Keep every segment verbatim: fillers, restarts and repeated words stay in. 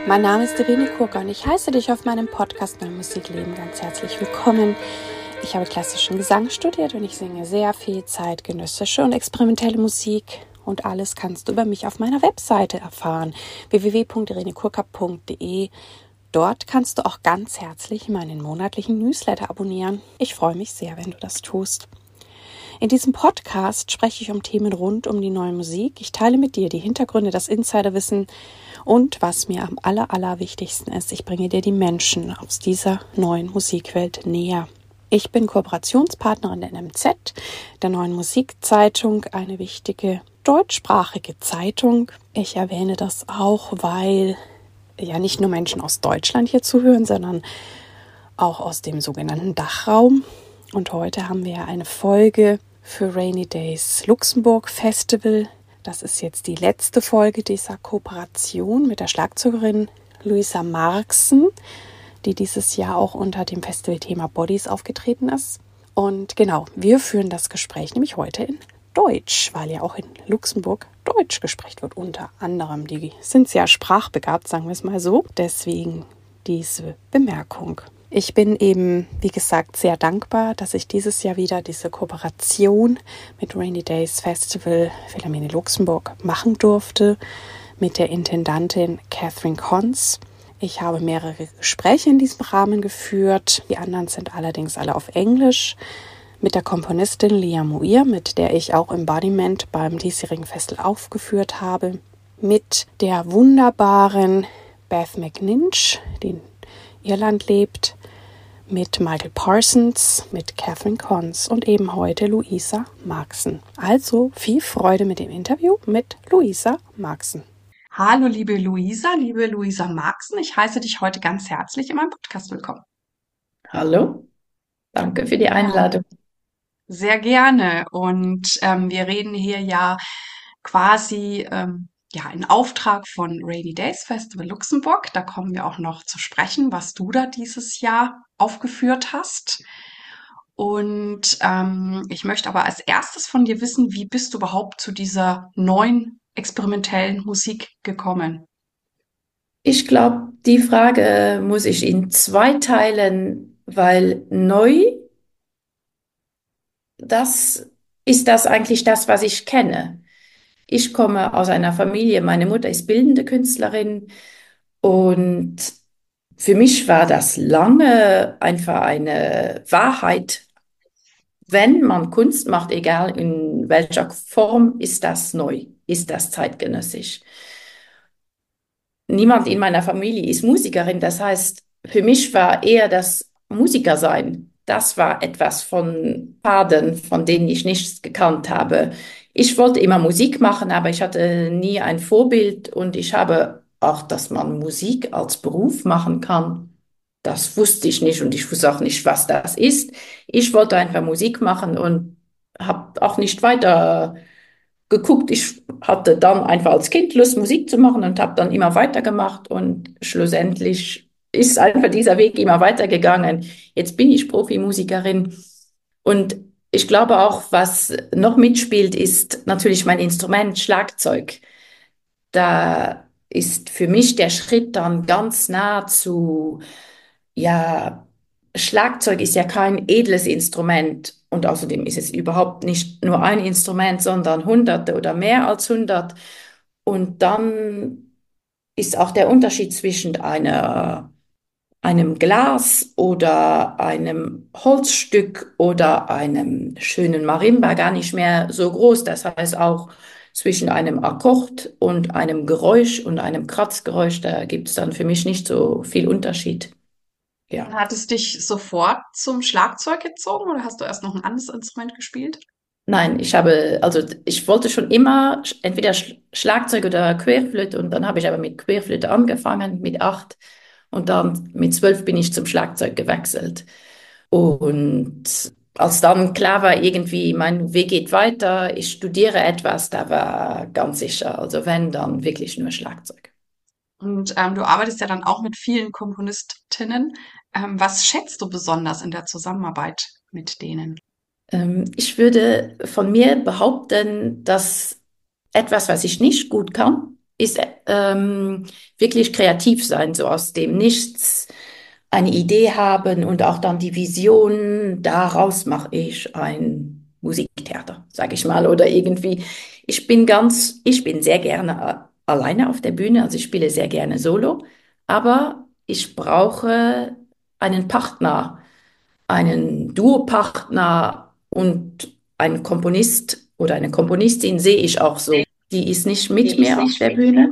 Mein Name ist Irene Kurka und ich heiße dich auf meinem Podcast Mein Musikleben ganz herzlich willkommen. Ich habe klassischen Gesang studiert und ich singe sehr viel zeitgenössische und experimentelle Musik. Und alles kannst du über mich auf meiner Webseite erfahren, w w w punkt irene kurka punkt d e. Dort kannst du auch ganz herzlich meinen monatlichen Newsletter abonnieren. Ich freue mich sehr, wenn du das tust. In diesem Podcast spreche ich um Themen rund um die neue Musik. Ich teile mit dir die Hintergründe, das Insiderwissen und was mir am aller, allerwichtigsten ist, ich bringe dir die Menschen aus dieser neuen Musikwelt näher. Ich bin Kooperationspartnerin der N M Z, der Neuen Musikzeitung, eine wichtige deutschsprachige Zeitung. Ich erwähne das auch, weil ja nicht nur Menschen aus Deutschland hier zuhören, sondern auch aus dem sogenannten Dachraum. Und heute haben wir eine Folge für Rainy Days Luxemburg Festival. Das ist jetzt die letzte Folge dieser Kooperation mit der Schlagzeugerin Louisa Marxen, die dieses Jahr auch unter dem Festivalthema Bodies aufgetreten ist. Und genau, wir führen das Gespräch nämlich heute in Deutsch, weil ja auch in Luxemburg Deutsch gesprochen wird, unter anderem. Die sind sehr sprachbegabt, sagen wir es mal so. Deswegen diese Bemerkung. Ich bin eben, wie gesagt, sehr dankbar, dass ich dieses Jahr wieder diese Kooperation mit Rainy Days Festival Philharmonie Luxemburg machen durfte, mit der Intendantin Catherine Cons. Ich habe mehrere Gespräche in diesem Rahmen geführt. Die anderen sind allerdings alle auf Englisch. Mit der Komponistin Lia Muir, mit der ich auch Embodiment beim diesjährigen Festival aufgeführt habe. Mit der wunderbaren Beth McNinch, die in Irland lebt. Mit Michael Parsons, mit Catherine Cons und eben heute Louisa Marxen. Also viel Freude mit dem Interview mit Louisa Marxen. Hallo liebe Louisa, liebe Louisa Marxen, ich heiße dich heute ganz herzlich in meinem Podcast willkommen. Hallo, danke für die Einladung. Sehr gerne und ähm, wir reden hier ja quasi ähm, ja in Auftrag von Rainy Days Festival Luxemburg. Da kommen wir auch noch zu sprechen, was du da dieses Jahr aufgeführt hast. Und ähm, ich möchte aber als erstes von dir wissen, wie bist du überhaupt zu dieser neuen experimentellen Musik gekommen? Ich glaube, die Frage muss ich in zwei teilen, weil neu, das ist das eigentlich das, was ich kenne. Ich komme aus einer Familie, meine Mutter ist bildende Künstlerin und für mich war das lange einfach eine Wahrheit. Wenn man Kunst macht, egal in welcher Form, ist das neu, ist das zeitgenössisch. Niemand in meiner Familie ist Musikerin. Das heißt, für mich war eher das Musikersein. Das war etwas von Faden, von denen ich nichts gekannt habe. Ich wollte immer Musik machen, aber ich hatte nie ein Vorbild und ich habe auch, dass man Musik als Beruf machen kann. Das wusste ich nicht und ich wusste auch nicht, was das ist. Ich wollte einfach Musik machen und habe auch nicht weiter geguckt. Ich hatte dann einfach als Kind Lust, Musik zu machen und habe dann immer weitergemacht und schlussendlich ist einfach dieser Weg immer weitergegangen. Jetzt bin ich Profimusikerin und ich glaube auch, was noch mitspielt, ist natürlich mein Instrument, Schlagzeug. Da ist für mich der Schritt dann ganz nah zu, ja, Schlagzeug ist ja kein edles Instrument und außerdem ist es überhaupt nicht nur ein Instrument, sondern Hunderte oder mehr als hundert. Und dann ist auch der Unterschied zwischen einer, einem Glas oder einem Holzstück oder einem schönen Marimba gar nicht mehr so groß. Das heißt auch zwischen einem Akkord und einem Geräusch und einem Kratzgeräusch, da gibt es dann für mich nicht so viel Unterschied. Ja. Hat es dich sofort zum Schlagzeug gezogen oder hast du erst noch ein anderes Instrument gespielt? Nein, ich habe, also ich wollte schon immer sch- entweder Sch Schlagzeug oder Querflöte und dann habe ich aber mit Querflöte angefangen mit acht und dann mit zwölf bin ich zum Schlagzeug gewechselt. Und als dann klar war, irgendwie mein Weg geht weiter, ich studiere etwas, da war ganz sicher, also wenn, dann wirklich nur Schlagzeug. Und ähm, du arbeitest ja dann auch mit vielen Komponistinnen. Ähm, was schätzt du besonders in der Zusammenarbeit mit denen? Ähm, ich würde von mir behaupten, dass etwas, was ich nicht gut kann, ist ähm, wirklich kreativ sein, so aus dem Nichts eine Idee haben und auch dann die Vision, daraus mache ich ein Musiktheater, sage ich mal, oder irgendwie. Ich bin ganz, ich bin sehr gerne a- alleine auf der Bühne, also ich spiele sehr gerne Solo, aber ich brauche einen Partner, einen Duopartner und einen Komponist oder eine Komponistin sehe ich auch so. Die ist nicht mit Die ist mir auf nicht der mit mir. Bühne,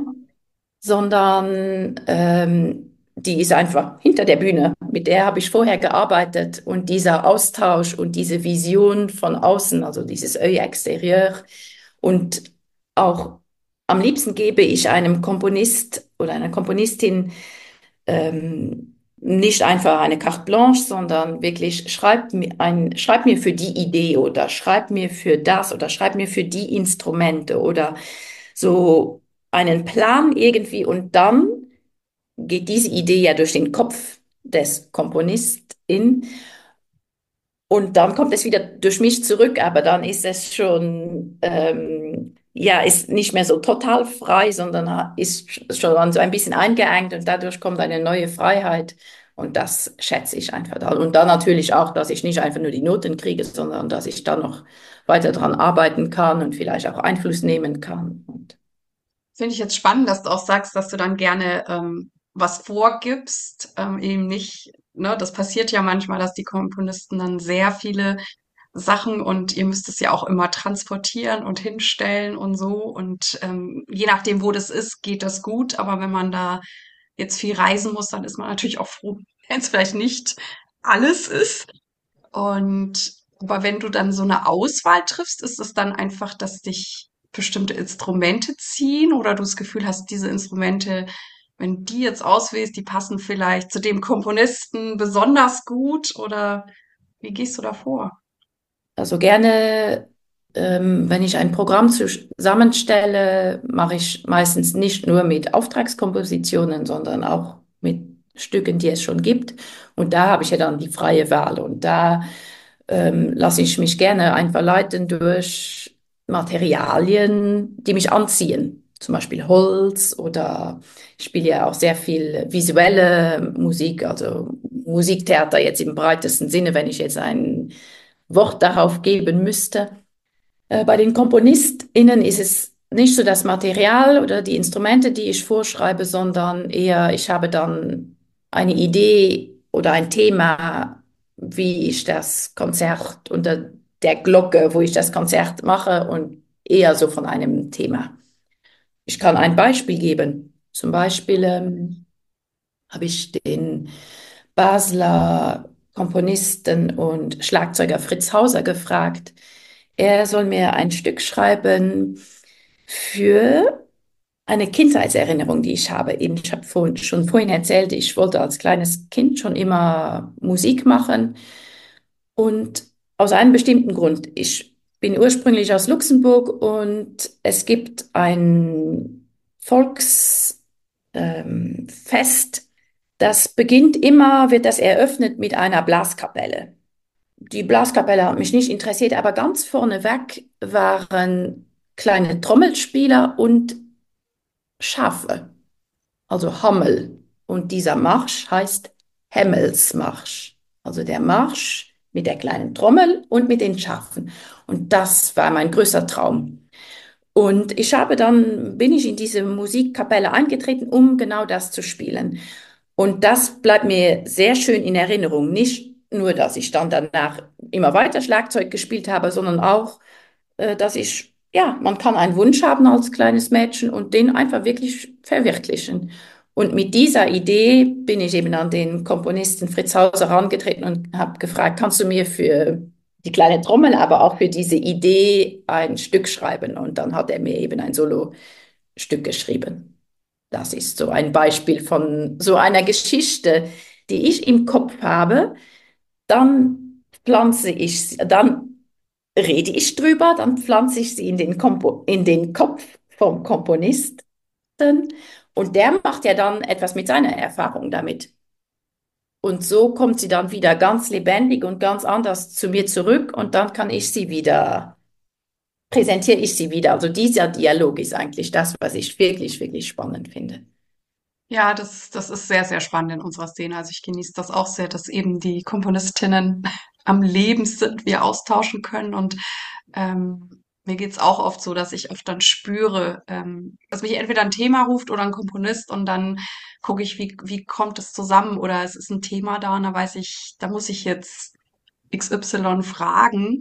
sondern ähm, die ist einfach hinter der Bühne. Mit der habe ich vorher gearbeitet und dieser Austausch und diese Vision von außen, also dieses Œil extérieur und auch am liebsten gebe ich einem Komponist oder einer Komponistin ähm, nicht einfach eine carte blanche, sondern wirklich schreib mir ein, schreib mir für die Idee oder schreib mir für das oder schreib mir für die Instrumente oder so einen Plan irgendwie und dann geht diese Idee ja durch den Kopf des Komponistin und dann kommt es wieder durch mich zurück, aber dann ist es schon, ähm, ja, ist nicht mehr so total frei, sondern ha- ist schon so ein bisschen eingeengt und dadurch kommt eine neue Freiheit und das schätze ich einfach da. Und dann natürlich auch, dass ich nicht einfach nur die Noten kriege, sondern dass ich dann noch weiter dran arbeiten kann und vielleicht auch Einfluss nehmen kann. Und Finde ich jetzt spannend, dass du auch sagst, dass du dann gerne ähm, was vorgibst, ähm, eben nicht, ne, das passiert ja manchmal, dass die Komponisten dann sehr viele Sachen und ihr müsst es ja auch immer transportieren und hinstellen und so und ähm, je nachdem, wo das ist, geht das gut, aber wenn man da jetzt viel reisen muss, dann ist man natürlich auch froh, wenn es vielleicht nicht alles ist. Und aber wenn du dann so eine Auswahl triffst, ist es dann einfach, dass dich bestimmte Instrumente ziehen oder du das Gefühl hast, diese Instrumente, wenn die jetzt auswählst, die passen vielleicht zu dem Komponisten besonders gut oder wie gehst du da vor? also gerne, ähm, wenn ich ein Programm zusammenstelle, mache ich meistens nicht nur mit Auftragskompositionen, sondern auch mit Stücken, die es schon gibt. Und da habe ich ja dann die freie Wahl. Und da ähm, lasse ich mich gerne einfach leiten durch Materialien, die mich anziehen. Zum Beispiel Holz oder ich spiele ja auch sehr viel visuelle Musik, also Musiktheater jetzt im breitesten Sinne, wenn ich jetzt ein Wort darauf geben müsste. Äh, bei den KomponistInnen ist es nicht so das Material oder die Instrumente, die ich vorschreibe, sondern eher, ich habe dann eine Idee oder ein Thema, wie ich das Konzert unter der Glocke, wo ich das Konzert mache und eher so von einem Thema. Ich kann ein Beispiel geben. Zum Beispiel ähm, habe ich den Basler Komponisten und Schlagzeuger Fritz Hauser gefragt. Er soll mir ein Stück schreiben für eine Kindheitserinnerung, die ich habe. Eben, ich habe vorhin, schon vorhin erzählt, ich wollte als kleines Kind schon immer Musik machen und aus einem bestimmten Grund. Ich bin ursprünglich aus Luxemburg und es gibt ein Volksfest, ähm, Fest, das beginnt immer, wird das eröffnet mit einer Blaskapelle. Die Blaskapelle hat mich nicht interessiert, aber ganz vorneweg waren kleine Trommelspieler und Schafe, also Hammel. Und dieser Marsch heißt Hemmelsmarsch. Also der Marsch mit der kleinen Trommel und mit den Schafen. Und das war mein größter Traum. Und ich habe dann, bin ich in diese Musikkapelle eingetreten, um genau das zu spielen. Und das bleibt mir sehr schön in Erinnerung. Nicht nur, dass ich dann danach immer weiter Schlagzeug gespielt habe, sondern auch, äh, dass ich, ja, man kann einen Wunsch haben als kleines Mädchen und den einfach wirklich verwirklichen. Und mit dieser Idee bin ich eben an den Komponisten Fritz Hauser herangetreten und habe gefragt, kannst du mir für die kleine Trommel, aber auch für diese Idee ein Stück schreiben? Und dann hat er mir eben ein Solostück geschrieben. Das ist so ein Beispiel von so einer Geschichte, die ich im Kopf habe. Dann pflanze ich, dann rede ich drüber, dann pflanze ich sie in den, Kompo in den Kopf vom Komponisten und der macht ja dann etwas mit seiner Erfahrung damit. Und so kommt sie dann wieder ganz lebendig und ganz anders zu mir zurück und dann kann ich sie wieder präsentiere ich sie wieder. Also dieser Dialog ist eigentlich das, was ich wirklich, wirklich spannend finde. Ja, das, das ist sehr, sehr spannend in unserer Szene. Also ich genieße das auch sehr, dass eben die Komponistinnen am Leben sind, wir austauschen können. Und ähm, mir geht's auch oft so, dass ich oft dann spüre, ähm, dass mich entweder ein Thema ruft oder ein Komponist und dann gucke ich, wie, wie kommt es zusammen oder es ist ein Thema da und da weiß ich, da muss ich jetzt X Y fragen.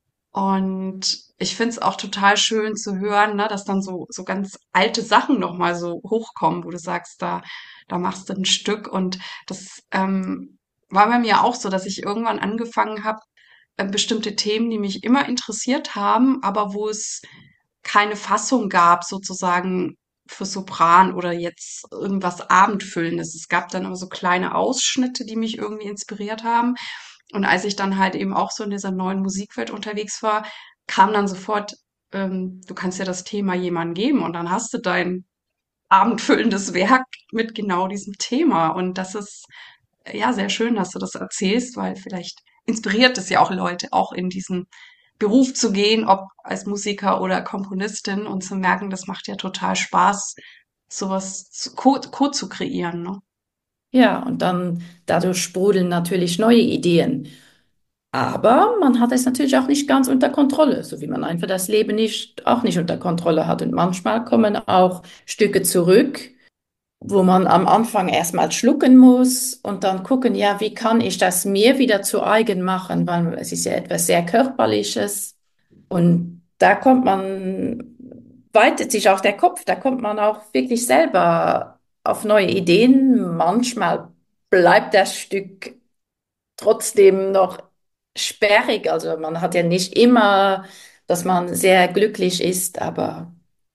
Und ich finde es auch total schön zu hören, ne, dass dann so, so ganz alte Sachen nochmal so hochkommen, wo du sagst, da, da machst du ein Stück. Und das ähm, war bei mir auch so, dass ich irgendwann angefangen habe, äh, bestimmte Themen, die mich immer interessiert haben, aber wo es keine Fassung gab, sozusagen für Sopran oder jetzt irgendwas Abendfüllendes. Es gab dann aber so kleine Ausschnitte, die mich irgendwie inspiriert haben. Und als ich dann halt eben auch so in dieser neuen Musikwelt unterwegs war, kam dann sofort, ähm, du kannst ja das Thema jemandem geben und dann hast du dein abendfüllendes Werk mit genau diesem Thema. Und das ist äh, ja sehr schön, dass du das erzählst, weil vielleicht inspiriert es ja auch Leute, auch in diesen Beruf zu gehen, ob als Musiker oder Komponistin und zu merken, das macht ja total Spaß, sowas zu, co, co zu kreieren, ne? Ja, und dann dadurch sprudeln natürlich neue Ideen. Aber man hat es natürlich auch nicht ganz unter Kontrolle, so wie man einfach das Leben nicht, auch nicht unter Kontrolle hat. Und manchmal kommen auch Stücke zurück, wo man am Anfang erstmal schlucken muss und dann gucken, ja, wie kann ich das mir wieder zu eigen machen, weil es ist ja etwas sehr Körperliches. Und da kommt man, weitet sich auch der Kopf, da kommt man auch wirklich selber auf neue Ideen. Manchmal bleibt das Stück trotzdem noch sperrig. Also man hat ja nicht immer, dass man sehr glücklich ist, aber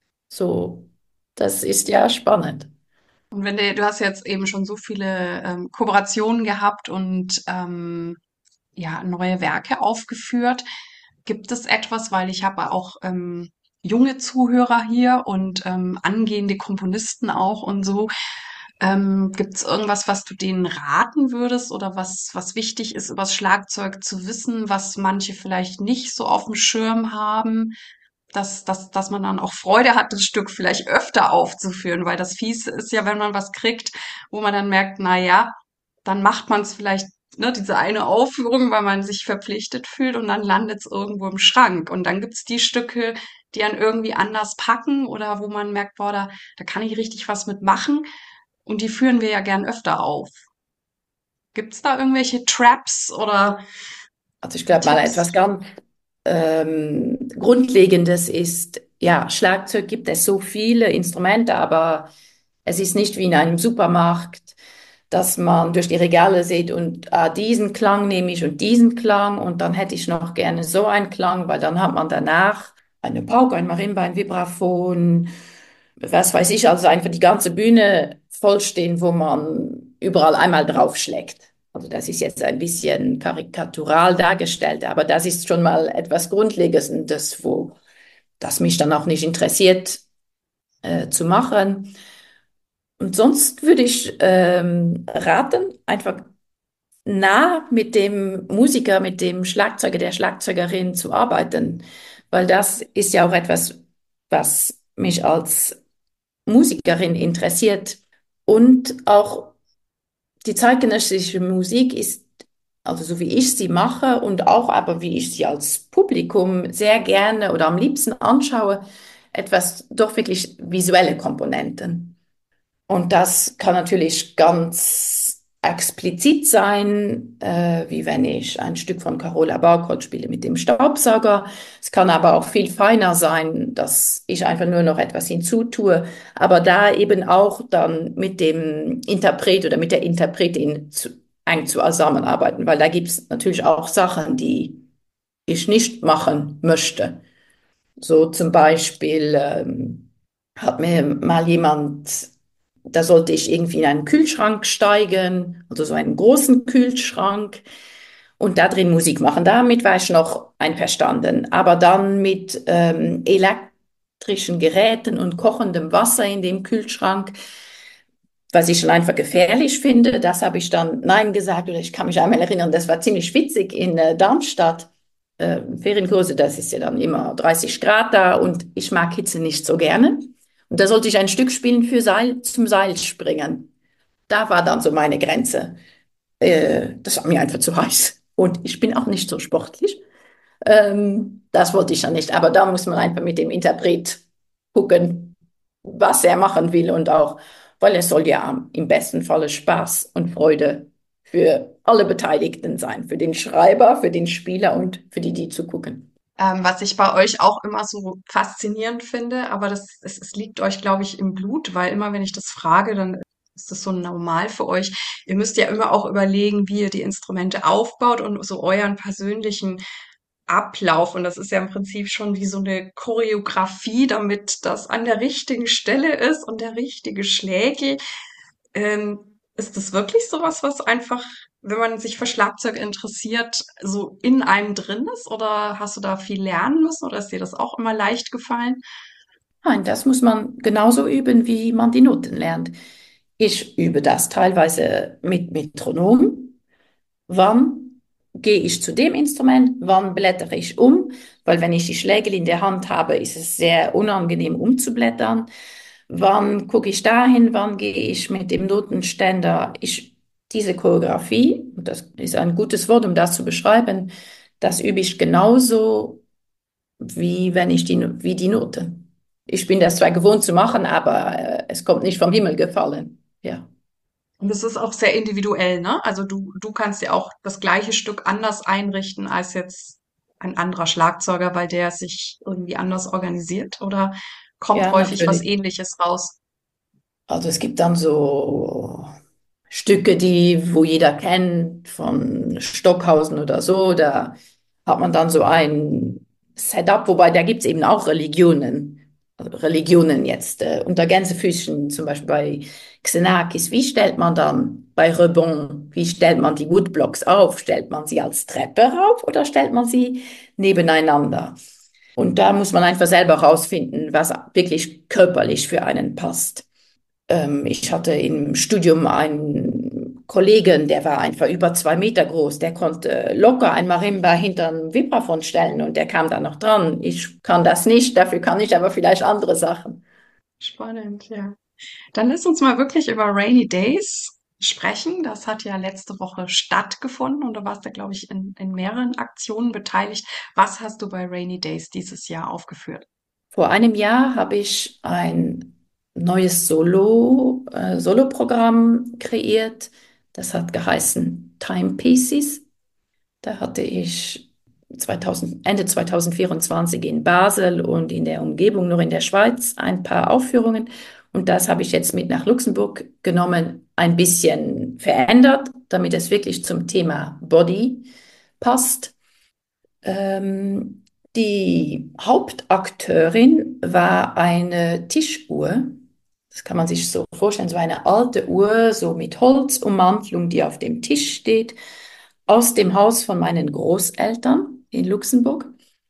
so, das ist ja spannend. Und wenn du, du hast jetzt eben schon so viele ähm, Kooperationen gehabt und ähm, ja, neue Werke aufgeführt. Gibt es etwas, weil ich habe auch ähm, junge Zuhörer hier und ähm, angehende Komponisten auch und so. Ähm, gibt es irgendwas, was du denen raten würdest oder was, was wichtig ist, übers Schlagzeug zu wissen, was manche vielleicht nicht so auf dem Schirm haben, dass, dass, dass man dann auch Freude hat, das Stück vielleicht öfter aufzuführen, weil das Fiese ist ja, wenn man was kriegt, wo man dann merkt, na ja, dann macht man es vielleicht, ne, diese eine Aufführung, weil man sich verpflichtet fühlt und dann landet es irgendwo im Schrank. Und dann gibt's die Stücke, die einen irgendwie anders packen oder wo man merkt, boah, da, da kann ich richtig was mitmachen. Und die führen wir ja gern öfter auf. Gibt's da irgendwelche Traps oder Also ich glaube mal Tipps? etwas ganz ähm, Grundlegendes ist, ja, Schlagzeug gibt es so viele Instrumente, aber es ist nicht wie in einem Supermarkt, dass man durch die Regale sieht und ah, diesen Klang nehme ich und diesen Klang und dann hätte ich noch gerne so einen Klang, weil dann hat man danach eine Pauke, ein Marimba, ein Vibraphon, was weiß ich, also einfach die ganze Bühne vollstehen, wo man überall einmal draufschlägt. Also das ist jetzt ein bisschen karikatural dargestellt, aber das ist schon mal etwas Grundlegendes, wo das mich dann auch nicht interessiert äh, zu machen. Und sonst würde ich ähm, raten, einfach nah mit dem Musiker, mit dem Schlagzeuger, der Schlagzeugerin zu arbeiten, weil das ist ja auch etwas, was mich als Musikerin interessiert. Und auch die zeitgenössische Musik ist, also so wie ich sie mache und auch aber wie ich sie als Publikum sehr gerne oder am liebsten anschaue, etwas doch wirklich visuelle Komponenten. Und das kann natürlich ganz explizit sein, äh, wie wenn ich ein Stück von Carola Barcott spiele mit dem Staubsauger. Es kann aber auch viel feiner sein, dass ich einfach nur noch etwas hinzutue, aber da eben auch dann mit dem Interpret oder mit der Interpretin zu, eng zusammenarbeiten, weil da gibt es natürlich auch Sachen, die ich nicht machen möchte. So zum Beispiel ähm, hat mir mal jemand, da sollte ich irgendwie in einen Kühlschrank steigen, also so einen großen Kühlschrank und da drin Musik machen. Damit war ich noch einverstanden. Aber dann mit ähm, elektrischen Geräten und kochendem Wasser in dem Kühlschrank, was ich schon einfach gefährlich finde, das habe ich dann Nein gesagt. Oder ich kann mich einmal erinnern, das war ziemlich witzig in äh, Darmstadt. äh, Ferienkurse, das ist ja dann immer dreißig Grad da und ich mag Hitze nicht so gerne. Und da sollte ich ein Stück spielen für Seil, zum Seilspringen. Da war dann so meine Grenze. Äh, das war mir einfach zu heiß. Und ich bin auch nicht so sportlich. Ähm, das wollte ich dann nicht. Aber da muss man einfach mit dem Interpret gucken, was er machen will und auch, weil es soll ja im besten Falle Spaß und Freude für alle Beteiligten sein, für den Schreiber, für den Spieler und für die, die zugucken. Ähm, was ich bei euch auch immer so faszinierend finde, aber das, es, es liegt euch, glaube ich, im Blut, weil immer, wenn ich das frage, dann ist das so normal für euch. Ihr müsst ja immer auch überlegen, wie ihr die Instrumente aufbaut und so euren persönlichen Ablauf. Und das ist ja im Prinzip schon wie so eine Choreografie, damit das an der richtigen Stelle ist und der richtige Schlägel. Ähm, ist das wirklich sowas, was einfach, wenn man sich für Schlagzeug interessiert, so in einem drin ist? Oder hast du da viel lernen müssen oder ist dir das auch immer leicht gefallen? Nein, das muss man genauso üben, wie man die Noten lernt. Ich übe das teilweise mit Metronom. Wann gehe ich zu dem Instrument? Wann blättere ich um? Weil wenn ich die Schlägel in der Hand habe, ist es sehr unangenehm umzublättern. Wann gucke ich dahin? Wann gehe ich mit dem Notenständer? Ich, diese Choreografie, und das ist ein gutes Wort, um das zu beschreiben, das übe ich genauso wie wenn ich die, wie die Note. Ich bin das zwar gewohnt zu machen, aber äh, es kommt nicht vom Himmel gefallen. Ja. Und das ist auch sehr individuell, ne? Also du, du kannst ja auch das gleiche Stück anders einrichten als jetzt ein anderer Schlagzeuger, weil der sich irgendwie anders organisiert oder kommt Ja, häufig was natürlich. Ähnliches raus? Also es gibt dann so Stücke, die, wo jeder kennt, von Stockhausen oder so, da hat man dann so ein Setup, wobei da gibt es eben auch Religionen. Also Religionen jetzt, äh, unter Gänsefüßchen, zum Beispiel bei Xenakis, wie stellt man dann bei Rebond, wie stellt man die Woodblocks auf? Stellt man sie als Treppe rauf oder stellt man sie nebeneinander? Und da muss man einfach selber rausfinden, was wirklich körperlich für einen passt. Ähm, ich hatte im Studium einen Kollegen, der war einfach über zwei Meter groß. Der konnte locker ein Marimba hinter ein Vibraphon stellen und der kam da noch dran. Ich kann das nicht, dafür kann ich aber vielleicht andere Sachen. Spannend, ja. Dann lass uns mal wirklich über Rainy Days sprechen. Das hat ja letzte Woche stattgefunden und du warst da, glaube ich, in, in mehreren Aktionen beteiligt. Was hast du bei Rainy Days dieses Jahr aufgeführt? Vor einem Jahr habe ich ein neues Solo, äh, Soloprogramm kreiert. Das hat geheißen Timepieces. Da hatte ich zweitausend, Ende zwanzig vierundzwanzig in Basel und in der Umgebung, nur in der Schweiz, ein paar Aufführungen. Und das habe ich jetzt mit nach Luxemburg genommen, ein bisschen verändert, damit es wirklich zum Thema Body passt. Ähm, die Hauptakteurin war eine Tischuhr. Das kann man sich so vorstellen, so eine alte Uhr, so mit Holzummantelung, die auf dem Tisch steht, aus dem Haus von meinen Großeltern in Luxemburg.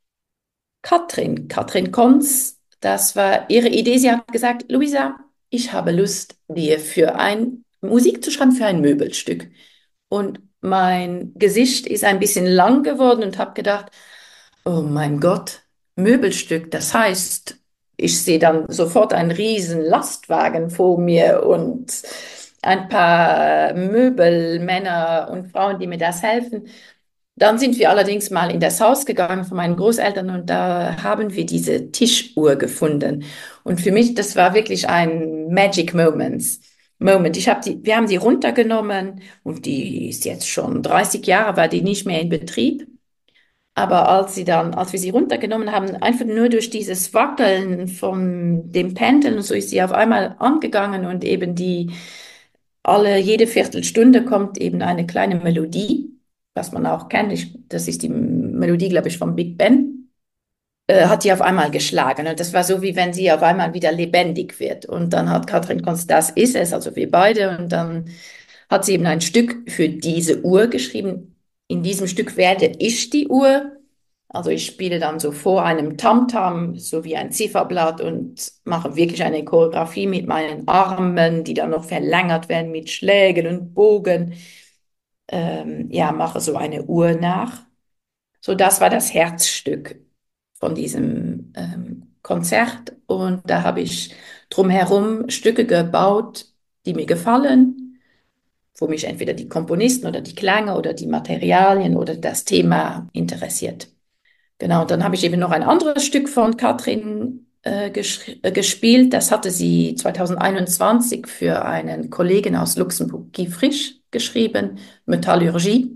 Katrin, Katrin Konz, das war ihre Idee. Sie hat gesagt, Luisa, ich habe Lust, dir für ein Musik zu schreiben für ein Möbelstück. Und mein Gesicht ist ein bisschen lang geworden und habe gedacht, oh mein Gott, Möbelstück, das heißt, ich sehe dann sofort einen riesen Lastwagen vor mir und ein paar Möbelmänner und Frauen, die mir das helfen. Dann sind wir allerdings mal in das Haus gegangen von meinen Großeltern und da haben wir diese Tischuhr gefunden. Und für mich, das war wirklich ein Magic Moments. Moment. Ich habe die, wir haben die runtergenommen und die ist jetzt schon dreißig Jahre, war die nicht mehr in Betrieb. Aber als sie dann, als wir sie runtergenommen haben, einfach nur durch dieses Wackeln von dem Pendel und so ist sie auf einmal angegangen und eben die, alle, jede Viertelstunde kommt eben eine kleine Melodie, was man auch kennt. Ich, das ist die Melodie, glaube ich, vom Big Ben, äh, hat die auf einmal geschlagen. Und das war so, wie wenn sie auf einmal wieder lebendig wird. Und dann hat Katrin Konst, das ist es, also wir beide. Und dann hat sie eben ein Stück für diese Uhr geschrieben. In diesem Stück werde ich die Uhr. Also ich spiele dann so vor einem Tamtam, so wie ein Zifferblatt und mache wirklich eine Choreografie mit meinen Armen, die dann noch verlängert werden mit Schlägen und Bogen. Ähm, ja, mache so eine Uhr nach. So, das war das Herzstück von diesem ähm, Konzert. Und da habe ich drumherum Stücke gebaut, die mir gefallen, wo mich entweder die Komponisten oder die Klänge oder die Materialien oder das Thema interessiert. Genau, und dann habe ich eben noch ein anderes Stück von Katrin äh, gesch- äh, gespielt. Das hatte sie zwanzig einundzwanzig für einen Kollegen aus Luxemburg, Guy Frisch, geschrieben, Metallurgie.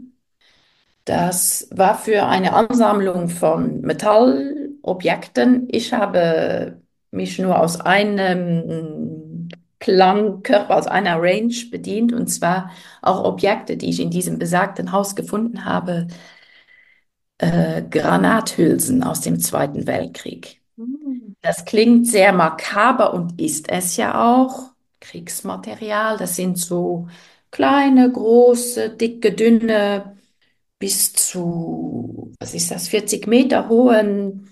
Das war für eine Ansammlung von Metallobjekten. Ich habe mich nur aus einem Klangkörper, aus einer Range bedient, und zwar auch Objekte, die ich in diesem besagten Haus gefunden habe, äh, Granathülsen aus dem Zweiten Weltkrieg. Mhm. Das klingt sehr makaber und ist es ja auch. Kriegsmaterial, das sind so kleine, große, dicke, dünne, bis zu, was ist das, vierzig Meter hohen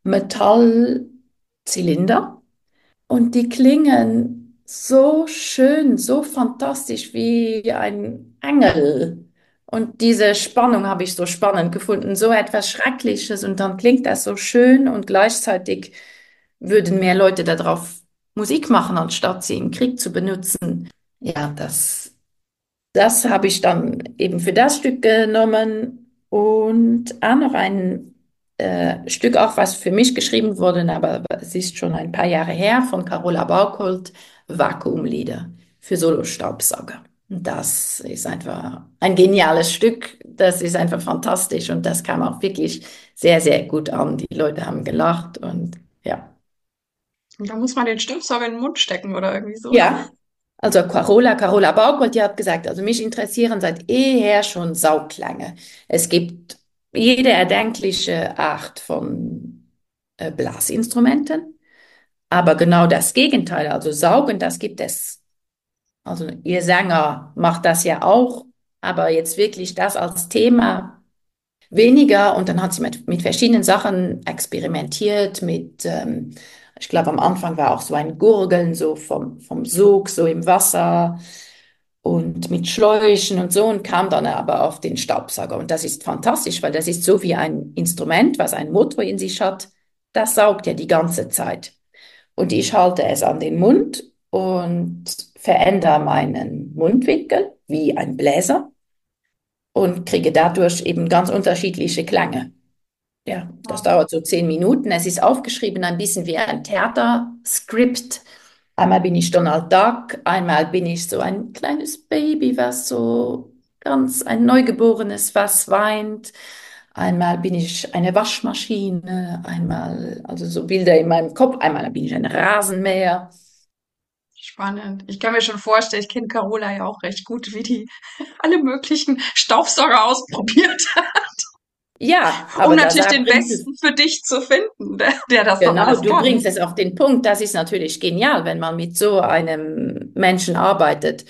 Metallzylinder. Und die klingen so schön, so fantastisch wie ein Engel. Und diese Spannung habe ich so spannend gefunden, so etwas Schreckliches und dann klingt das so schön und gleichzeitig würden mehr Leute darauf Musik machen, anstatt sie im Krieg zu benutzen. Ja, das, das habe ich dann eben für das Stück genommen und auch noch ein äh, Stück, auch was für mich geschrieben wurde, aber es ist schon ein paar Jahre her, von Carola Bauchold, Vakuumlieder für Solo-Staubsauger. Und das ist einfach ein geniales Stück, das ist einfach fantastisch und das kam auch wirklich sehr, sehr gut an. Die Leute haben gelacht und ja. Und da muss man den Staubsauger in den Mund stecken oder irgendwie so. Ja, also Carola, Carola Bauchold, die hat gesagt, also mich interessieren seit jeher schon Saugklänge. Es gibt jede erdenkliche Art von äh, Blasinstrumenten, aber genau das Gegenteil, also Saugen, das gibt es. Also ihr Sänger macht das ja auch, aber jetzt wirklich das als Thema weniger. Und dann hat sie mit, mit verschiedenen Sachen experimentiert, mit, ähm, ich glaube, am Anfang war auch so ein Gurgeln so vom, vom Sog, so im Wasser und mit Schläuchen und so und kam dann aber auf den Staubsauger. Und das ist fantastisch, weil das ist so wie ein Instrument, was einen Motor in sich hat. Das saugt ja die ganze Zeit. Und ich halte es an den Mund und verändere meinen Mundwinkel wie ein Bläser und kriege dadurch eben ganz unterschiedliche Klänge. Ja, das Wow. dauert so zehn Minuten. Es ist aufgeschrieben ein bisschen wie ein Theaterskript. Einmal bin ich Donald Duck, einmal bin ich so ein kleines Baby, was so ganz ein Neugeborenes, was weint. Einmal bin ich eine Waschmaschine, einmal, also so Bilder in meinem Kopf, einmal bin ich ein Rasenmäher. Spannend. Ich kann mir schon vorstellen, ich kenne Carola ja auch recht gut, wie die alle möglichen Staubsauger ausprobiert hat, Ja, um aber da natürlich sagt, den bringst du besten für dich zu finden, der, der das dann genau, alles du bringst kann. es auf den Punkt. Das ist natürlich genial, wenn man mit so einem Menschen arbeitet,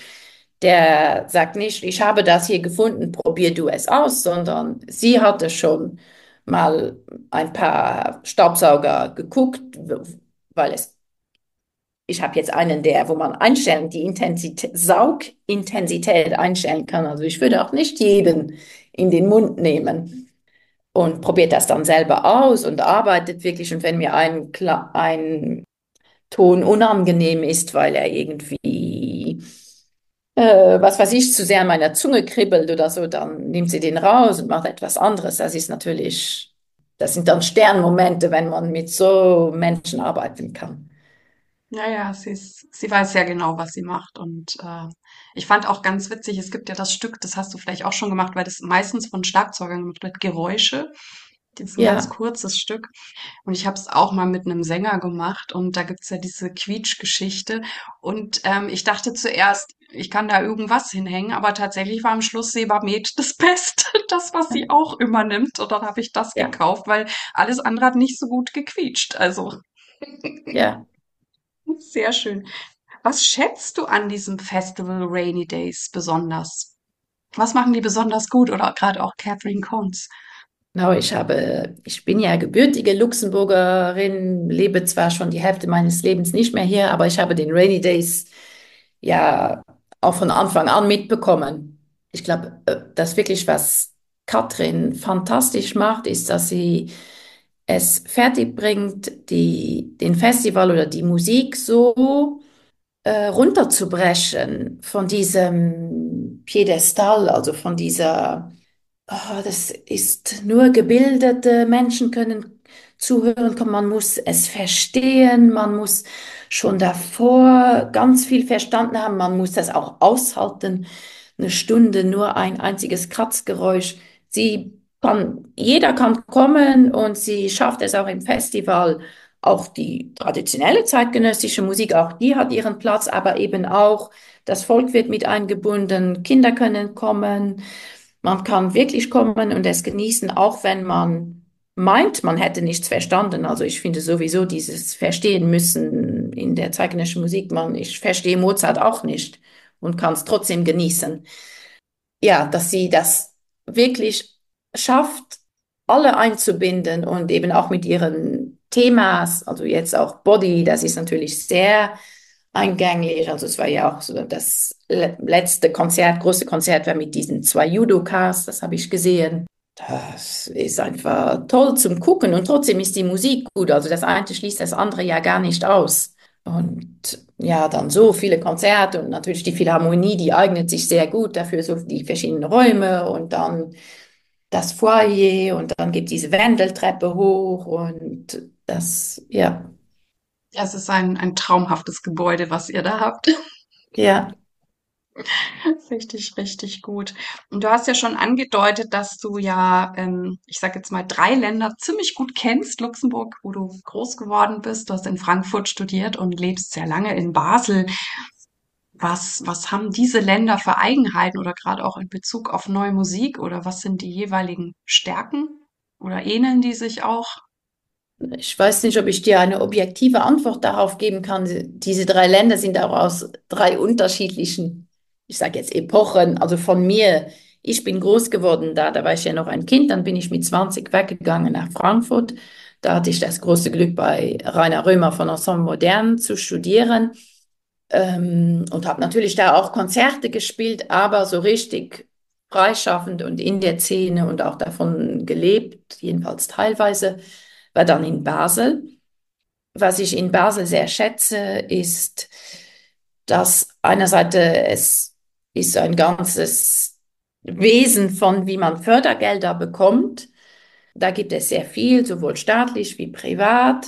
der sagt nicht, ich habe das hier gefunden, probier du es aus, sondern sie hatte schon mal ein paar Staubsauger geguckt, weil es, ich habe jetzt einen, der, wo man einstellen, die Intensität, Saugintensität einstellen kann. Also ich würde auch nicht jeden in den Mund nehmen und probiert das dann selber aus und arbeitet wirklich. Und wenn mir ein, Kla- ein Ton unangenehm ist, weil er irgendwie, äh, was weiß ich, zu sehr an meiner Zunge kribbelt oder so, dann nimmt sie den raus und macht etwas anderes. Das ist natürlich, das sind dann Sternmomente, wenn man mit so Menschen arbeiten kann. Ja, ja, sie ist, sie weiß sehr genau, was sie macht. Und äh, ich fand auch ganz witzig, es gibt ja das Stück, das hast du vielleicht auch schon gemacht, weil das meistens von Schlagzeugern gemacht wird, Geräusche. Das ist ein ganz Ja, kurzes Stück. Und ich habe es auch mal mit einem Sänger gemacht und da gibt's ja diese Quietsch-Geschichte. Und ähm, ich dachte zuerst, ich kann da irgendwas hinhängen, aber tatsächlich war am Schluss Sebamed das Beste, das, was sie auch immer nimmt. Und dann habe ich das ja, gekauft, weil alles andere hat nicht so gut gequietscht. Also ja. sehr schön. Was schätzt du an diesem Festival Rainy Days besonders? Was machen die besonders gut oder gerade auch Catherine Cohns? Genau, ich habe, ich bin ja gebürtige Luxemburgerin, lebe zwar schon die Hälfte meines Lebens nicht mehr hier, aber ich habe den Rainy Days ja auch von Anfang an mitbekommen. Ich glaube, äh, das ist wirklich was. Katrin fantastisch macht, ist, dass sie es fertig bringt, die, den Festival oder die Musik so äh, runterzubrechen von diesem Piedestal, also von dieser, ah, das ist nur gebildete Menschen können zuhören, können. Man muss es verstehen, man muss schon davor ganz viel verstanden haben, man muss das auch aushalten, eine Stunde nur ein einziges Kratzgeräusch. Sie kann, jeder kann kommen und sie schafft es auch im Festival. Auch die traditionelle zeitgenössische Musik, auch die hat ihren Platz, aber eben auch das Volk wird mit eingebunden, Kinder können kommen, man kann wirklich kommen und es genießen, auch wenn man meint, man hätte nichts verstanden. Also ich finde sowieso dieses Verstehen müssen in der zeitgenössischen Musik, man, ich verstehe Mozart auch nicht und kann es trotzdem genießen. Ja, dass sie das wirklich schafft, alle einzubinden und eben auch mit ihren Themas, also jetzt auch Body, das ist natürlich sehr eingänglich. Also es war ja auch so das le- letzte Konzert, große Konzert war mit diesen zwei Judokas, das habe ich gesehen. Das ist einfach toll zum Gucken und trotzdem ist die Musik gut. Also das eine schließt das andere ja gar nicht aus. Und ja, dann so viele Konzerte und natürlich die Philharmonie, die eignet sich sehr gut dafür, so die verschiedenen Räume und dann das Foyer und dann gibt diese Wendeltreppe hoch und das, ja, Ja, es ist ein, ein traumhaftes Gebäude, was ihr da habt. ja. Richtig, richtig gut. Und du hast ja schon angedeutet, dass du ja, ähm, ich sage jetzt mal, drei Länder ziemlich gut kennst. Luxemburg, wo du groß geworden bist. Du hast in Frankfurt studiert und lebst sehr lange in Basel. Was, was haben diese Länder für Eigenheiten oder gerade auch in Bezug auf neue Musik oder was sind die jeweiligen Stärken oder ähneln die sich auch? Ich weiß nicht, ob ich dir eine objektive Antwort darauf geben kann. Diese drei Länder sind auch aus drei unterschiedlichen, ich sage jetzt Epochen, also von mir. Ich bin groß geworden da, da war ich ja noch ein Kind, dann bin ich mit zwanzig weggegangen nach Frankfurt. Da hatte ich das große Glück, bei Rainer Römer von Ensemble Modern zu studieren, ähm, und habe natürlich da auch Konzerte gespielt, aber so richtig freischaffend und in der Szene und auch davon gelebt, jedenfalls teilweise, war dann in Basel. Was ich in Basel sehr schätze, ist, dass einerseits es ist ein ganzes Wesen von, wie man Fördergelder bekommt. Da gibt es sehr viel, sowohl staatlich wie privat.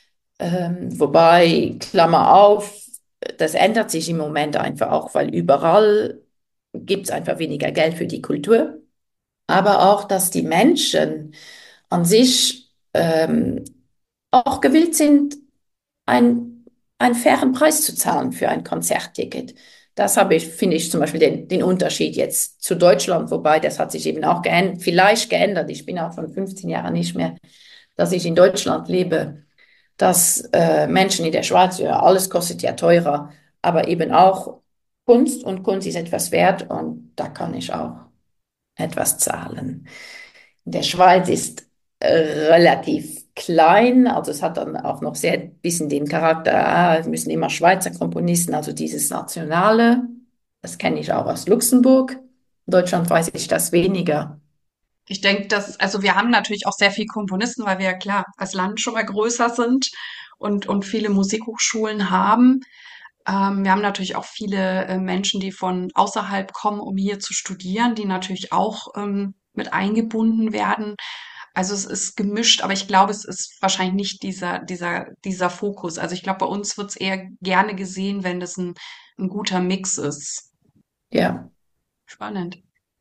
Ähm, wobei, Klammer auf, das ändert sich im Moment einfach auch, weil überall gibt es einfach weniger Geld für die Kultur. Aber auch, dass die Menschen an sich ähm, auch gewillt sind, ein, einen fairen Preis zu zahlen für ein Konzertticket. Das habe ich, finde ich zum Beispiel den, den Unterschied jetzt zu Deutschland, wobei das hat sich eben auch geändert, vielleicht geändert. Ich bin auch schon fünfzehn Jahre nicht mehr, dass ich in Deutschland lebe, dass äh, Menschen in der Schweiz, ja, alles kostet ja teurer, aber eben auch Kunst und Kunst ist etwas wert und da kann ich auch etwas zahlen. In der Schweiz ist äh, relativ klein, also es hat dann auch noch sehr ein bisschen den Charakter, ah, es müssen immer Schweizer Komponisten, also dieses Nationale, das kenne ich auch aus Luxemburg. In Deutschland weiß ich das weniger. Ich denke, dass, also wir haben natürlich auch sehr viel Komponisten, weil wir ja klar als Land schon mal größer sind und, und viele Musikhochschulen haben. Ähm, wir haben natürlich auch viele äh, Menschen, die von außerhalb kommen, um hier zu studieren, die natürlich auch ähm, mit eingebunden werden. Also es ist gemischt, aber ich glaube, es ist wahrscheinlich nicht dieser, dieser, dieser Fokus. Also ich glaube, bei uns wird es eher gerne gesehen, wenn das ein, ein guter Mix ist. Ja, Spannend.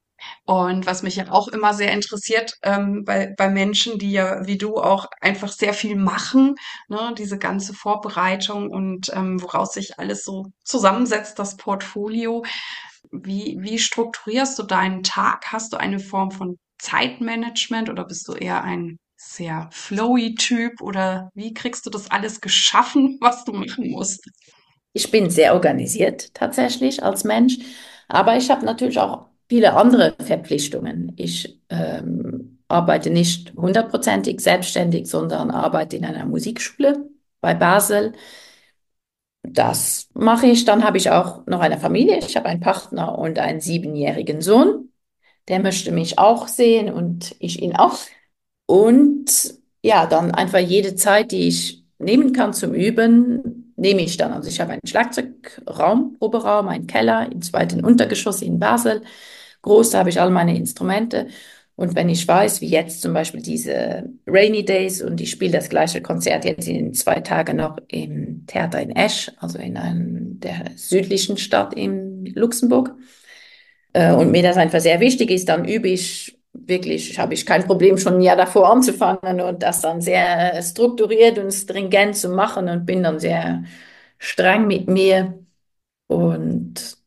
Und was mich ja auch immer sehr interessiert, ähm, bei, bei Menschen, die ja wie du auch einfach sehr viel machen, ne, diese ganze Vorbereitung und ähm, woraus sich alles so zusammensetzt, das Portfolio. Wie, wie strukturierst du deinen Tag? Hast du eine Form von Zeitmanagement oder bist du eher ein sehr flowy Typ oder wie kriegst du das alles geschaffen, was du machen musst? ich bin sehr organisiert tatsächlich als Mensch, aber ich habe natürlich auch viele andere Verpflichtungen. Ich ähm, arbeite nicht hundertprozentig selbstständig, sondern arbeite in einer Musikschule bei Basel. Das mache ich. Dann habe ich auch noch eine Familie. Ich habe einen Partner und einen siebenjährigen Sohn. Der möchte mich auch sehen und ich ihn auch. Und ja, dann einfach jede Zeit, die ich nehmen kann zum Üben, nehme ich dann. Also ich habe einen Schlagzeugraum, Proberaum, einen Keller im zweiten Untergeschoss in Basel. Groß, da habe ich all meine Instrumente. Und wenn ich weiß, wie jetzt zum Beispiel diese Rainy Days und ich spiele das gleiche Konzert jetzt in zwei Tagen noch im Theater in Esch, also in einem der südlichen Stadt in Luxemburg, äh, und mir das einfach sehr wichtig ist, dann übe ich wirklich, habe ich kein Problem, schon ein Jahr davor anzufangen und das dann sehr äh, strukturiert und stringent zu machen und bin dann sehr streng mit mir. Und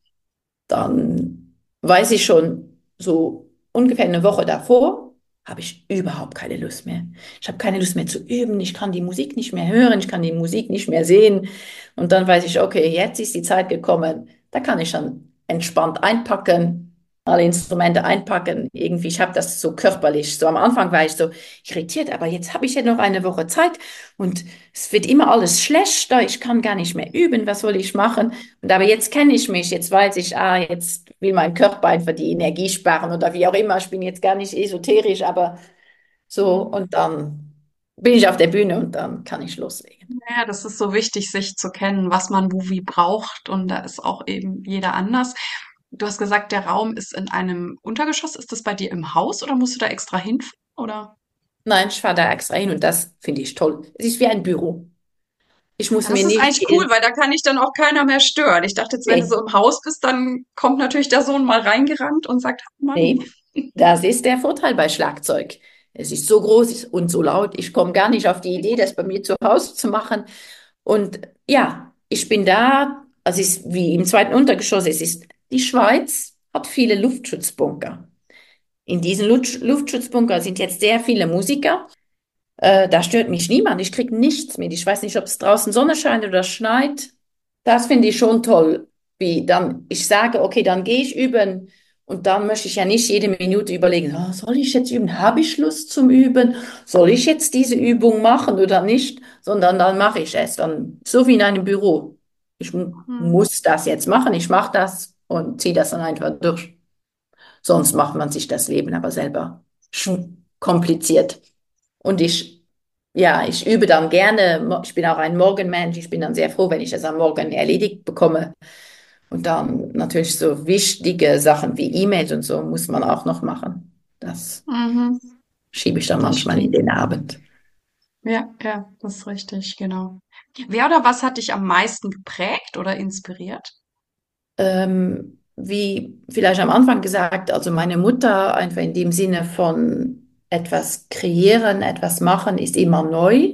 dann weiß ich schon, so ungefähr eine Woche davor habe ich überhaupt keine Lust mehr. Ich habe keine Lust mehr zu üben, ich kann die Musik nicht mehr hören, ich kann die Musik nicht mehr sehen. Und dann weiß ich, okay, jetzt ist die Zeit gekommen, da kann ich dann entspannt einpacken, alle Instrumente einpacken. Irgendwie, ich habe das so körperlich. So am Anfang war ich so irritiert, aber jetzt habe ich ja noch eine Woche Zeit und es wird immer alles schlechter, ich kann gar nicht mehr üben, was soll ich machen? Und aber jetzt kenne ich mich, jetzt weiß ich, ah, jetzt will mein Körper einfach die Energie sparen oder wie auch immer. Ich bin jetzt gar nicht esoterisch, aber so, Mhm. und dann bin ich auf der Bühne und dann kann ich loslegen. Ja, das ist so wichtig, sich zu kennen, was man wo wie braucht. Und da ist auch eben jeder anders. Du hast gesagt, der Raum ist in einem Untergeschoss. Ist das bei dir im Haus oder musst du da extra hinfahren? Oder? Nein, ich fahre da extra hin und das finde ich toll. Es ist wie ein Büro. Ich muss Ja, das mir ist nicht eigentlich cool, jeden, weil da kann dich dann auch keiner mehr stören. Ich dachte jetzt, wenn du nee, so im Haus bist, dann kommt natürlich der Sohn mal reingerannt und sagt, Mann. nee, das ist der Vorteil bei Schlagzeug. Es ist so groß und so laut. Ich komme gar nicht auf die Idee, das bei mir zu Hause zu machen. Und ja, ich bin da, also es ist wie im zweiten Untergeschoss, es ist, die Schweiz hat viele Luftschutzbunker. In diesen Luft Luftschutzbunker sind jetzt sehr viele Musiker. Äh, da stört mich niemand. Ich kriege nichts mit. Ich weiß nicht, ob es draußen Sonne scheint oder schneit. Das finde ich schon toll. Wie dann, ich sage, okay, dann gehe ich üben. Und dann möchte ich ja nicht jede Minute überlegen, ah, soll ich jetzt üben? Habe ich Lust zum Üben? Soll ich jetzt diese Übung machen oder nicht? Sondern dann mache ich es. Dann so wie in einem Büro. Ich mu- Hm. muss das jetzt machen. Ich mache das und ziehe das dann einfach durch. Sonst macht man sich das Leben aber selber sch- kompliziert. Und ich, ja, ich übe dann gerne. Mo- Ich bin auch ein Morgenmensch. Ich bin dann sehr froh, wenn ich das am Morgen erledigt bekomme. Und dann natürlich so wichtige Sachen wie E-Mails und so muss man auch noch machen. Das Mhm, schiebe ich dann das manchmal in stimmt. den Abend. Ja, ja, das ist richtig, genau. Wer oder was hat dich am meisten geprägt oder inspiriert? Ähm, wie vielleicht am Anfang gesagt, also meine Mutter einfach in dem Sinne von etwas kreieren, etwas machen, ist immer neu.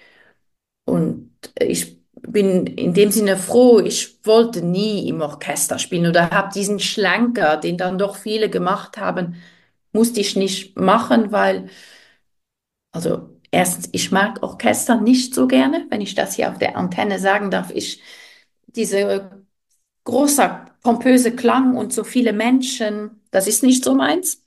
Und ich bin in dem Sinne froh, ich wollte nie im Orchester spielen oder habe diesen Schlenker, den dann doch viele gemacht haben, musste ich nicht machen, weil, also erstens, ich mag Orchester nicht so gerne, wenn ich das hier auf der Antenne sagen darf. Ich, diese großer, pompöse Klang und so viele Menschen, das ist nicht so meins.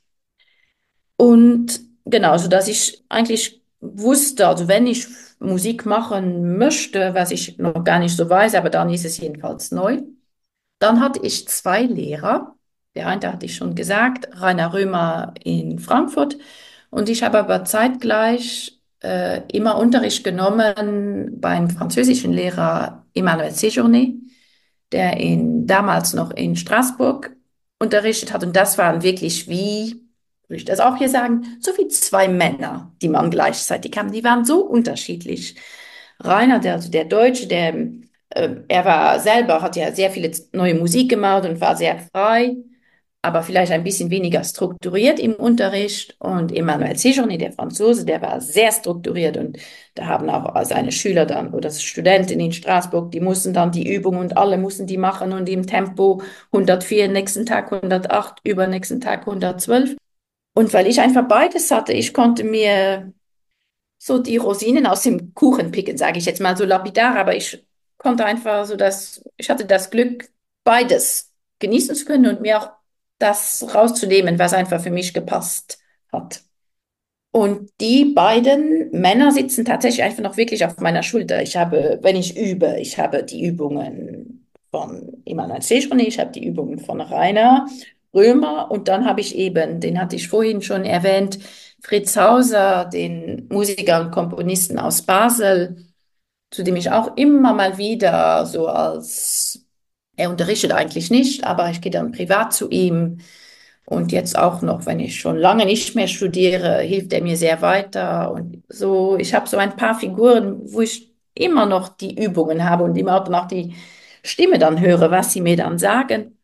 Und genau, so dass ich eigentlich wusste, also wenn ich Musik machen möchte, was ich noch gar nicht so weiß, aber dann ist es jedenfalls neu. Dann hatte ich zwei Lehrer. Der eine hatte ich schon gesagt, Rainer Römer in Frankfurt. Und ich habe aber zeitgleich äh, immer Unterricht genommen beim französischen Lehrer Emmanuel Séjourné, der in, damals noch in Straßburg unterrichtet hat. Und das waren wirklich wie, würde ich das auch hier sagen, so wie zwei Männer, die man gleichzeitig haben. Die waren so unterschiedlich. Rainer, der, also der Deutsche, der, äh, er war selber, hat ja sehr viele neue Musik gemacht und war sehr frei, aber vielleicht ein bisschen weniger strukturiert im Unterricht. Und Emmanuel Séjourné, der Franzose, der war sehr strukturiert und da haben auch seine Schüler dann oder Studenten in Straßburg, die mussten dann die Übung und alle mussten die machen und im Tempo hundertvier, nächsten Tag hundertacht, übernächsten Tag hundertzwölf. Und weil ich einfach beides hatte, ich konnte mir so die Rosinen aus dem Kuchen picken, sage ich jetzt mal so lapidar, aber ich konnte einfach so das, ich hatte das Glück, beides genießen zu können und mir auch das rauszunehmen, was einfach für mich gepasst hat. Und die beiden Männer sitzen tatsächlich einfach noch wirklich auf meiner Schulter. Ich habe, wenn ich übe, ich habe die Übungen von Immanuel Sejourné, ich habe die Übungen von Rainer Römer und dann habe ich eben, den hatte ich vorhin schon erwähnt, Fritz Hauser, den Musiker und Komponisten aus Basel, zu dem ich auch immer mal wieder so als, er unterrichtet eigentlich nicht, aber ich gehe dann privat zu ihm. Und jetzt auch noch, wenn ich schon lange nicht mehr studiere, hilft er mir sehr weiter. Und so, ich habe so ein paar Figuren, wo ich immer noch die Übungen habe und immer auch die Stimme dann höre, was sie mir dann sagen.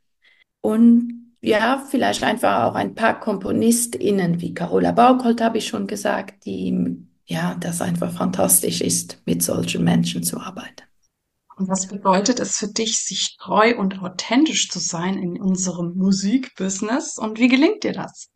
Und ja, vielleicht einfach auch ein paar KomponistInnen wie Carola Bauchold, habe ich schon gesagt, die, ja, das einfach fantastisch ist, mit solchen Menschen zu arbeiten. Und was bedeutet es für dich, sich treu und authentisch zu sein in unserem Musikbusiness? Und wie gelingt dir das?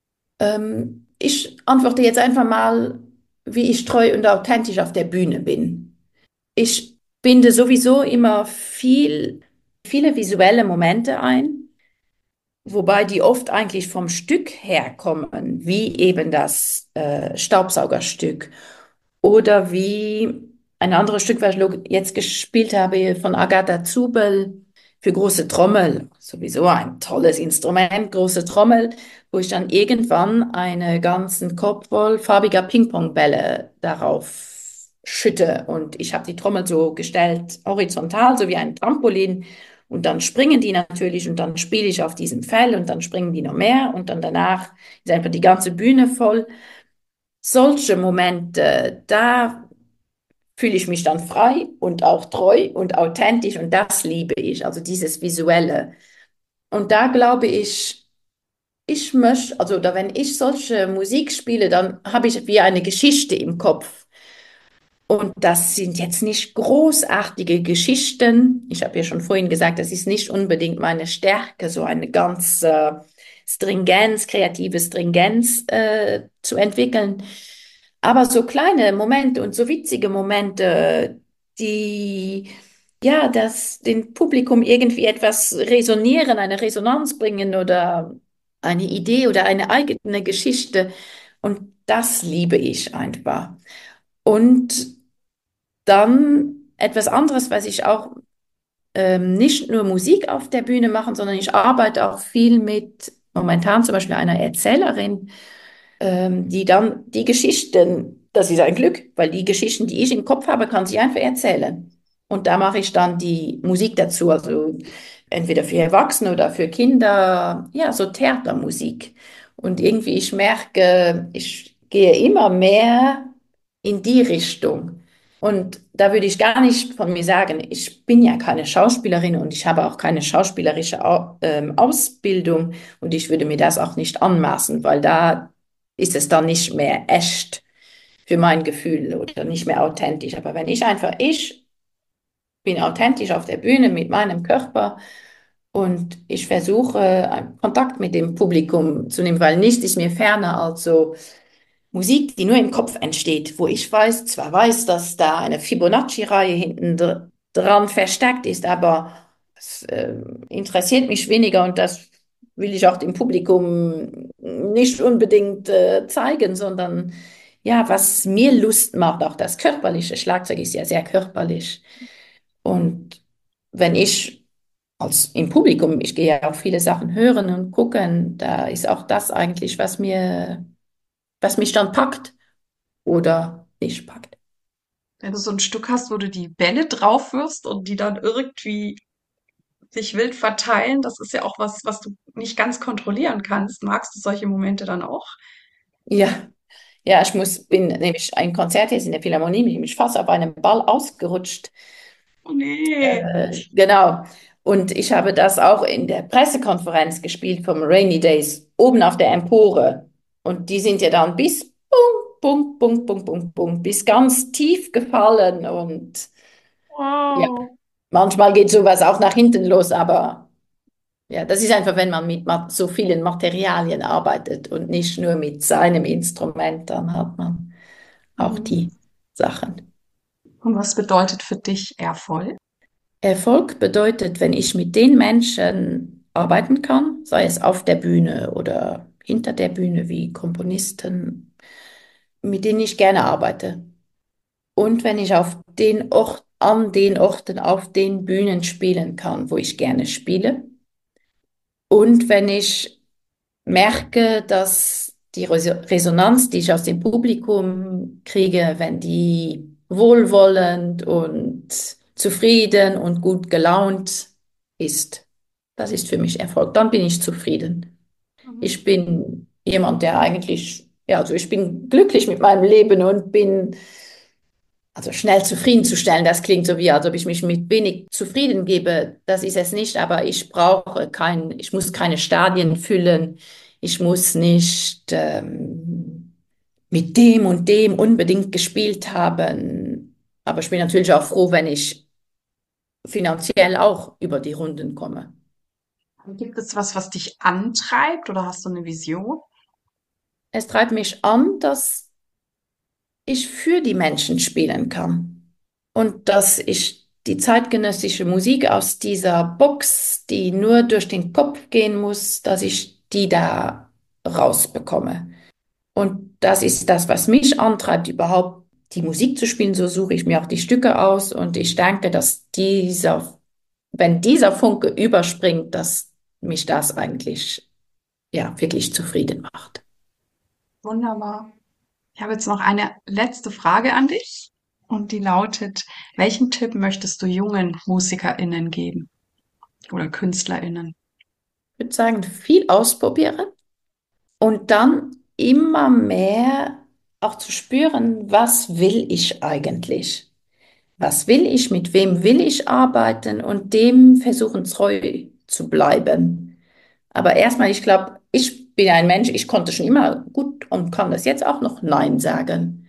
Ähm, ich antworte jetzt einfach mal, wie ich treu und authentisch auf der Bühne bin. Ich binde sowieso immer viel, viele visuelle Momente ein, wobei die oft eigentlich vom Stück herkommen, wie eben das äh, Staubsaugerstück oder wie ein anderes Stück, was ich jetzt gespielt habe von Agatha Zubel für große Trommel. Sowieso ein tolles Instrument, große Trommel, wo ich dann irgendwann einen ganzen Korb voll farbiger Ping-Pong-Bälle darauf schütte. Und ich habe die Trommel so gestellt, horizontal, so wie ein Trampolin. Und dann springen die natürlich und dann spiele ich auf diesem Fell und dann springen die noch mehr und dann danach ist einfach die ganze Bühne voll. Solche Momente, da fühle ich mich dann frei und auch treu und authentisch und das liebe ich, also dieses Visuelle. Und da glaube ich, ich möchte, also da wenn ich solche Musik spiele, dann habe ich wie eine Geschichte im Kopf. Und das sind jetzt nicht großartige Geschichten. Ich habe ja schon vorhin gesagt, das ist nicht unbedingt meine Stärke, so eine ganz äh, Stringenz, kreative Stringenz äh, zu entwickeln. Aber so kleine Momente und so witzige Momente, die ja, das dem Publikum irgendwie etwas resonieren, eine Resonanz bringen oder eine Idee oder eine eigene Geschichte. Und das liebe ich einfach. Und dann etwas anderes, was ich auch ähm, nicht nur Musik auf der Bühne mache, sondern ich arbeite auch viel mit momentan zum Beispiel einer Erzählerin, ähm, die dann die Geschichten, das ist ein Glück, weil die Geschichten, die ich im Kopf habe, kann sie einfach erzählen. Und da mache ich dann die Musik dazu, also entweder für Erwachsene oder für Kinder, ja, so Theatermusik. Und irgendwie, ich merke, ich gehe immer mehr in die Richtung. Und da würde ich gar nicht von mir sagen, ich bin ja keine Schauspielerin und ich habe auch keine schauspielerische Au ähm, Ausbildung und ich würde mir das auch nicht anmaßen, weil da ist es dann nicht mehr echt für mein Gefühl oder nicht mehr authentisch. Aber wenn ich einfach, ich bin authentisch auf der Bühne mit meinem Körper und ich versuche, einen Kontakt mit dem Publikum zu nehmen, weil nichts ist mir ferner als so Musik, die nur im Kopf entsteht, wo ich weiß, zwar weiß, dass da eine Fibonacci-Reihe hinten dr dran versteckt ist, aber es äh, interessiert mich weniger und das will ich auch dem Publikum nicht unbedingt äh, zeigen, sondern ja, was mir Lust macht, auch das Körperliche. Schlagzeug ist ja sehr körperlich. Und wenn ich als im Publikum, ich gehe ja auch viele Sachen hören und gucken, da ist auch das eigentlich, was mir, was mich dann packt oder nicht packt. Wenn du so ein Stück hast, wo du die Bälle drauf wirfst und die dann irgendwie sich wild verteilen, das ist ja auch was, was du nicht ganz kontrollieren kannst. Magst du solche Momente dann auch? Ja, ja, ich muss, bin nämlich ein Konzert jetzt in der Philharmonie, bin ich fast auf einem Ball ausgerutscht. Oh nee. Äh, genau. Und ich habe das auch in der Pressekonferenz gespielt vom Rainy Days, oben auf der Empore. Und die sind ja dann bis bum, bum, bum, bum, bum, bum, bis ganz tief gefallen. Und ja, Wow. manchmal geht sowas auch nach hinten los, aber ja, das ist einfach, wenn man mit ma- so vielen Materialien arbeitet und nicht nur mit seinem Instrument, dann hat man auch Mhm. die Sachen. Und was bedeutet für dich Erfolg? Erfolg bedeutet, wenn ich mit den Menschen arbeiten kann, sei es auf der Bühne oder hinter der Bühne wie Komponisten, mit denen ich gerne arbeite. Und wenn ich auf den Ort, an den Orten, auf den Bühnen spielen kann, wo ich gerne spiele. Und wenn ich merke, dass die Res- Resonanz, die ich aus dem Publikum kriege, wenn die wohlwollend und zufrieden und gut gelaunt ist, das ist für mich Erfolg. Dann bin ich zufrieden. Mhm. Ich bin jemand, der eigentlich, ja, also ich bin glücklich mit meinem Leben und bin also schnell zufriedenzustellen. Das klingt so wie, als ob ich mich mit wenig zufrieden gebe. Das ist es nicht, aber ich brauche kein, ich muss keine Stadien füllen. Ich muss nicht ähm, mit dem und dem unbedingt gespielt haben. Aber ich bin natürlich auch froh, wenn ich finanziell auch über die Runden komme. Gibt es was, was dich antreibt oder hast du eine Vision? Es treibt mich an, dass ich für die Menschen spielen kann und dass ich die zeitgenössische Musik aus dieser Box, die nur durch den Kopf gehen muss, dass ich die da rausbekomme. Und das ist das, was mich antreibt, überhaupt die Musik zu spielen. So suche ich mir auch die Stücke aus und ich denke, dass dieser, wenn dieser Funke überspringt, dass mich das eigentlich ja wirklich zufrieden macht. Wunderbar. Ich habe jetzt noch eine letzte Frage an dich und die lautet, welchen Tipp möchtest du jungen MusikerInnen geben oder KünstlerInnen? Ich würde sagen, viel ausprobieren. Und dann immer mehr auch zu spüren, was will ich eigentlich? Was will ich? Mit wem will ich arbeiten? Und dem versuchen treu zu bleiben. Aber erstmal, ich glaube, ich bin ein Mensch, ich konnte schon immer gut und kann das jetzt auch noch Nein sagen.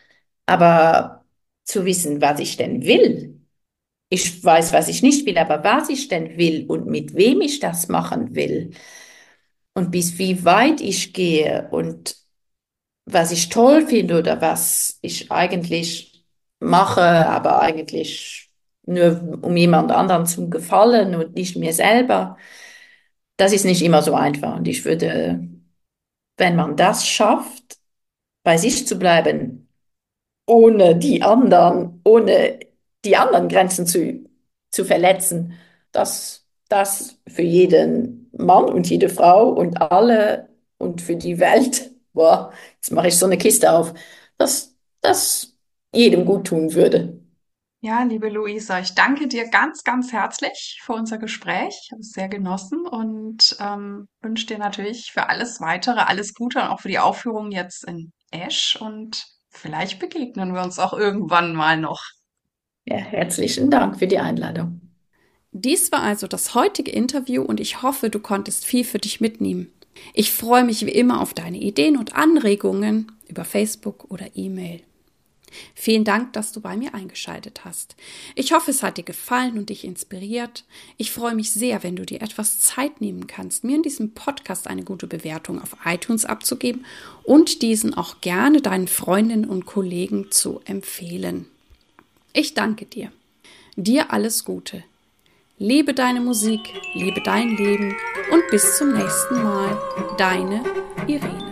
Aber zu wissen, was ich denn will. Ich weiß, was ich nicht will, aber was ich denn will und mit wem ich das machen will und bis wie weit ich gehe und was ich toll finde oder was ich eigentlich mache, aber eigentlich nur um jemand anderen zu gefallen und nicht mir selber, das ist nicht immer so einfach. Und ich würde, wenn man das schafft, bei sich zu bleiben, ohne die anderen, ohne die anderen Grenzen zu, zu verletzen, dass das für jeden Mann und jede Frau und alle und für die Welt, boah, jetzt mache ich so eine Kiste auf, dass das jedem gut tun würde. Ja, liebe Luisa, ich danke dir ganz, ganz herzlich für unser Gespräch. Ich habe es sehr genossen und ähm, wünsche dir natürlich für alles Weitere alles Gute und auch für die Aufführung jetzt in Esch und vielleicht begegnen wir uns auch irgendwann mal noch. Ja, herzlichen Dank für die Einladung. Dies war also das heutige Interview und ich hoffe, du konntest viel für dich mitnehmen. Ich freue mich wie immer auf deine Ideen und Anregungen über Facebook oder E-Mail. Vielen Dank, dass du bei mir eingeschaltet hast. Ich hoffe, es hat dir gefallen und dich inspiriert. Ich freue mich sehr, wenn du dir etwas Zeit nehmen kannst, mir in diesem Podcast eine gute Bewertung auf iTunes abzugeben und diesen auch gerne deinen Freundinnen und Kollegen zu empfehlen. Ich danke dir. Dir alles Gute. Lebe deine Musik, lebe dein Leben und bis zum nächsten Mal. Deine Irene.